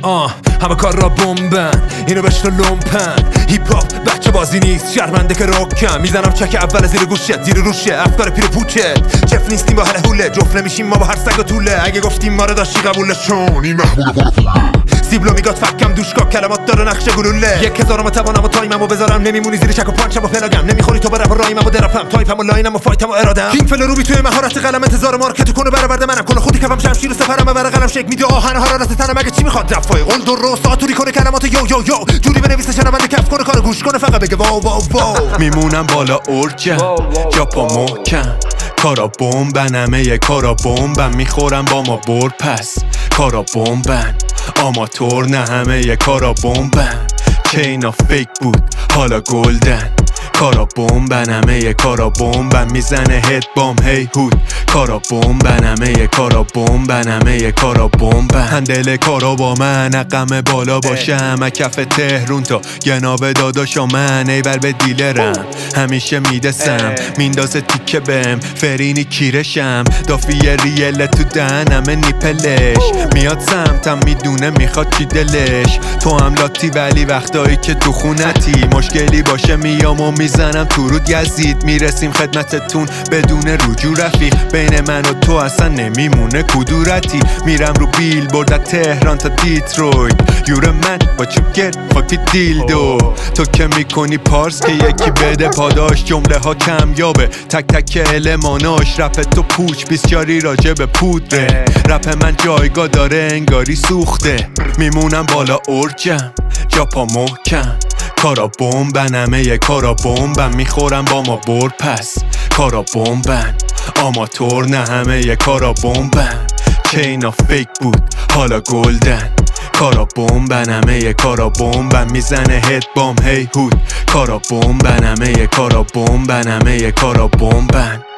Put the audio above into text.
همه کار را بمبن اینو بشنو لومپن هیپ هاپ بچه بازی نیست شرمنده که روکم میزنم چک اول زیر گوشت زیر روشه افکار پیر پوچت چف نیستیم با هله هوله جفت نمیشیم ما با هر سگ و طوله اگه گفتیم ما رو داشتی قبولشون این محمول سیبلو میگاد فکم دوشکا کلمات داره نقش گلوله 1000 توانم و تایممو بذارم نمیمونی زیر چک و پانچم و پلاگم نمیخوری تو برم و رایمم و درپم تایپم و لاینم و فایتم و ارادم کینگ فل روبی توی مهارت قلم انتظار مارکت کنه برآورده منم کل خودی کفم شمشیر و سپرم بر قلم شک میده آهن حرارت تنم اگه چی میخواد رفای قلد و رو ساتوری کنه کلمات یو یو یو جوری بنویسه شنونده کف کنه کار گوش کنه فقط بگه واو واو واو میمونم بالا اورجم جا پا محکم کارا بمبن همه کارا بمبن میخورم با ما برد پس کارا بمبن آماتور نه همه کارا بمبن که اینا فیک بود حالا گلدن کارا بمبن همه کارا بمبن میزنه هد بام هی هود کارا بمبن همه کارا بمبن همه کارا بمبن هندل کارا با من اقم بالا باشم کف تهرون تا گناب داداشا من ایول به دیلرم همیشه میدسم میندازه تیکه بهم فرینی کیرشم دافی ریل تو دهنم نیپلش میاد سمتم میدونه میخواد چی دلش تو هم لاتی ولی وقتایی که تو خونتی مشکلی باشه میام و میزنم تو رود یزید میرسیم خدمتتون بدون رجوع رفیق بین من و تو اصلا نمیمونه کدورتی میرم رو بیل برد تهران تا دیترویت یور من با چو گت فاکی دیلدو تو که میکنی پارس که یکی بده پاداش جمله ها کم یابه تک تک الماناش رپ تو پوچ بیسیاری راجع به پودره رپ من جایگاه داره انگاری سوخته میمونم بالا اورجم جا پا محکم کارا بمبن همه کارا بمبن میخورم با ما برد پس کارا بمبن آماتور نه همه کارا بمبن که اینا فیک بود حالا گلدن کارا بمبن همه کارا بمبن میزنه هد بام هی هود کارا بمبن همه کارا بمبن همه کارا بمبن